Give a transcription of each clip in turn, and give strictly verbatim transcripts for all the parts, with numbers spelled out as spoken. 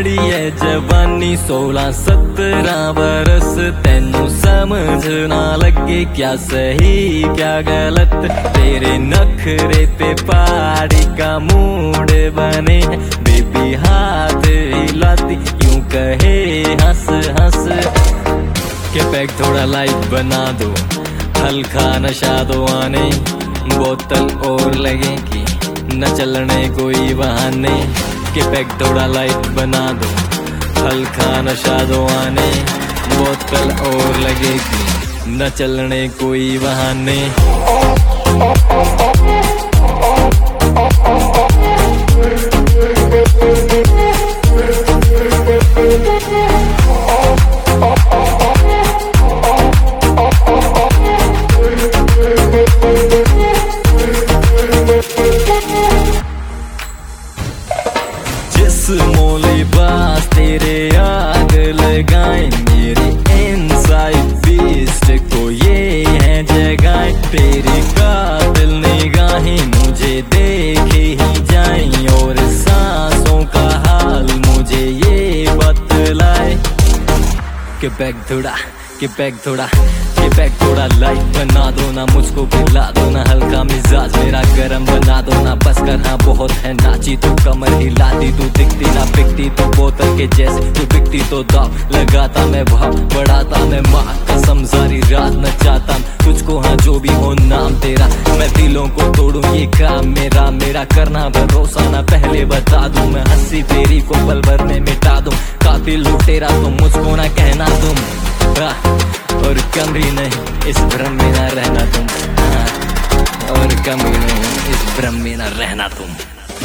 खड़ी है जवानी सोलह सत्रह बरस, तेनू समझ ना लगे क्या सही क्या गलत। तेरे नखरे पे पहाड़ी का मूड बने है, बेबी हाथ हिलाती यूं कहे हंस हंस के पैक थोड़ा लाइट बना दो, हल्का नशा दो आने, बोतल और लगेगी न चलने कोई बहाने के पैक थोड़ा लाइट बना दो, हल्का नशा दो आने, बोतल और लगेगी न चलने कोई बहाने। जिस मोले बास तेरे आग लगाए, मेरे इनसाइड बीस्ट को ये है जगाए। तेरी कातिल निगाहें मुझे देखे ही जाएं, और सांसों का हाल मुझे ये बतलाए कि पैक थोड़ा कि पैक थोड़ा कि पैक थोड़ा लाइट बना दो ना, मुझको पिला दो ना, हल्का मिजाज मेरा गरम बना दो ना। बस कर हाँ बहुत है नाची तू, कमर हिलाती तू, दिखती ना बिकती तो बोतल के जैसे तू, बिकती तो दाव लगाता मैं, भाव बढ़ाता मैं, माँ कसम सारी रात नचाता तुझको हाँ जो भी हो नाम तेरा। मैं दिलों को तोड़ूं ये काम मेरा, मेरा करना भरोसा ना पहले बता दूं, मैं हंसी तेरी को पल भर में मिटा दूं। कातिल लुटेरा तो मुझको ना कहना तुम, और कमी नहीं इस भ्रम में ना रहना तुम, और कमी नहीं इस भ्रम में ना रहना तुम।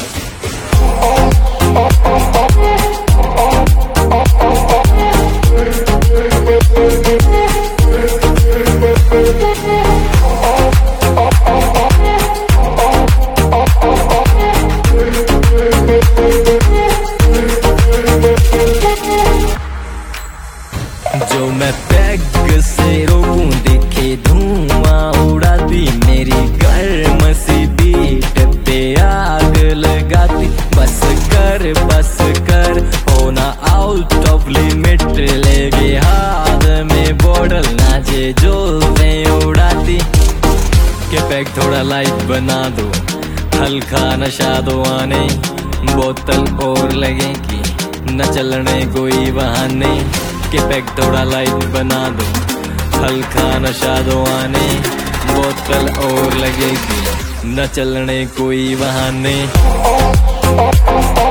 जो मैं पैग से रोकूं देखे धुआं उड़ाती, मेरी गर्म सी बीट पे आग लगाती। बस कर बस कर होना आउट ऑफ लिमिट, लेगे हाथ में बॉटल नाचे जो उड़ाती के पैग थोड़ा लाइट बना दो, हल्का नशा दो आने, बोतल और लगेगी न चलने कोई बहाने के पैक थोड़ा लाइट बना दो, हल्का नशा दो आने, बोतल और लगेगी न चलने कोई बहाने।